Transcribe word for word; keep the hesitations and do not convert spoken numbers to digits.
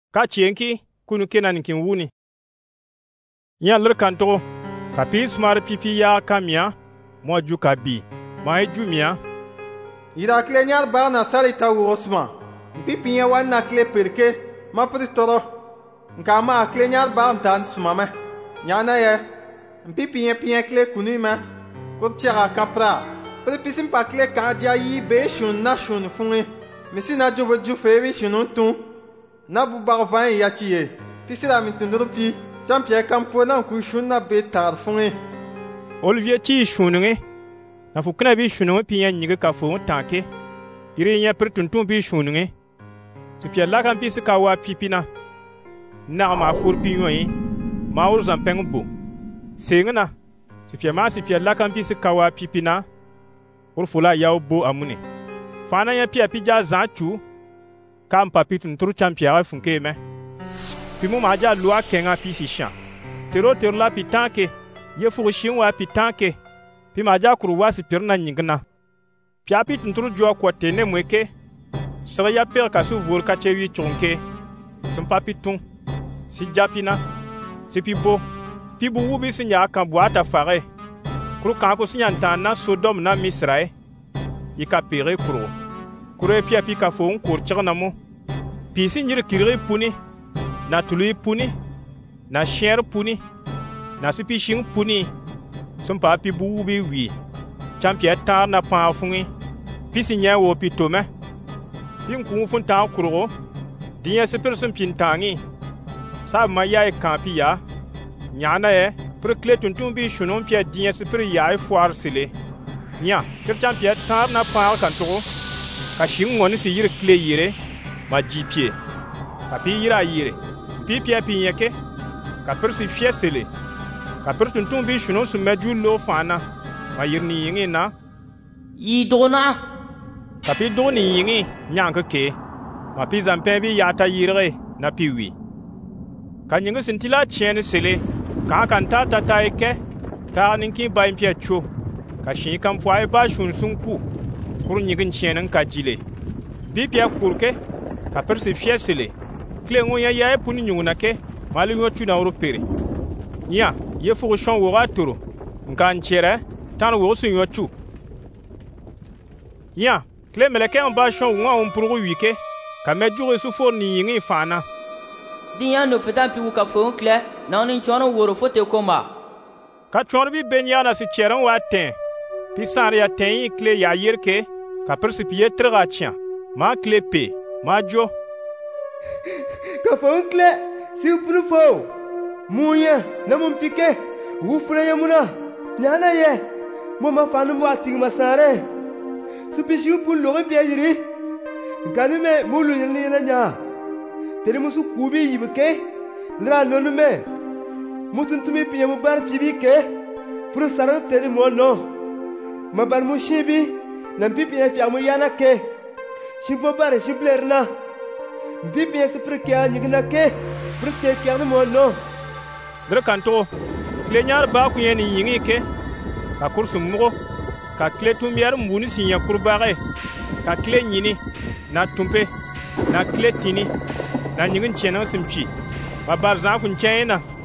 ka cienki kunu kenan kin wuni yan lir kan to ka pi smar pipi ya kamia mo ju ka bi mai jumia ira klenyar ba na sari ta wosma pipi ya wan na kle perke ma pritoro nka ma klenyar ba tan smama nyana ye pipi ya piya kle kunu ma ko tira kapra pipisim pa kle ka dia yi be shun na shun funwe misina ju ju fewi shunun tun na bu bar van ya tiye pisira min tindrupi champion kampo na ku shun na be tar funwe Olivier ti shununge na fu kana bi shununge piya nyiga ka fu tanke ire nya pertuntun bi shununge tu pia la kan pi ka wa pipina na ma fur pi yoyi ma ur zan peng bo sengna tu pia ma si pia la kan pi ka wa pipina ur fula yaw bo amune fana ya pia pi ja zan tu kam papi tun turu champion funke me pi mu ma ja lua kenga pi si shan tero tero la pi tanke ye fu shin wa pi tanke pi ma ja kuru wa si pirna nyingna pi api tun turu jo ko tene mweke sara ya per ka su vor ka chewi chonke sun papi tun si japina si pi bo pi bu wubi si nya kan buata fare kuru kan ko si nyanta na Sodom na Misrai yika pere kuru kuru pia pi ka fo un kur chana mo pi si nyir kire puni na tului puni na sher puni na si pi shin puni sun pa pi bu wubi wi champion tar na pa fungi pi si nya wo pi tome pi ku fun ta kuru dinya se person pintangi sa ma ya e kan pi ya nyana e pour clé tuntun bi shunon pia dinya se per ya e foire sele nya tir champion tar na pa kan to ka shin woni si yir clé yire ma jipie ka pi yira yire pi pia pi yeke ka per si fie sele ka per tuntun bi shunon su meju lo fana ma yir ni yingi na yi dona ka pi do ni yingi nyanka ke ma pi zampe bi ya ta yire na pi wi ka nyinga sintila chene sele ka kan ta ta ta eke ta ninki ba impia chu ka shi kan fwai ba shun sun ku kur nyigin chenen ka jile bi pia kurke ka perse fiesele kle ngo ya ya puni nyuna ke mali ngo tu na ro pere nya ye fu shon wo raturo nkan chere tan wo su yo tu nya kle meleke on ba shon wo on pour wike ka medjure su for ni yingi fana dinya no fetan pi ka fo kle na on chono woro fote koma ka chono bi benyana si cheran wa ten pi sar ya ten kle ya yirke ka perse pie tra tia ma kle pe ma jo ka fo kle si punu fo muya na mum fike wu fure yamuna nyana ye mo ma fanu mo ating masare su pi si pun lo pe yiri ngani me mulu ni na nya tere musu kubi yibke lra nonu me mutun tumi piye mu bar fibi ke pour saran tere mo no ma bar mu shibi na pipi ya fi amu yana ke shimpo bare shimplerna pipi ya super ke anyigna ke pour ke ke mo no dre kanto klenyar ba ku yeni yingi ke ka kursu mugo ka kle tumbiar mbuni sinya kurbare ka kle nyini na tumpe na kle tini na nyingin chena simchi ba bar zafun chena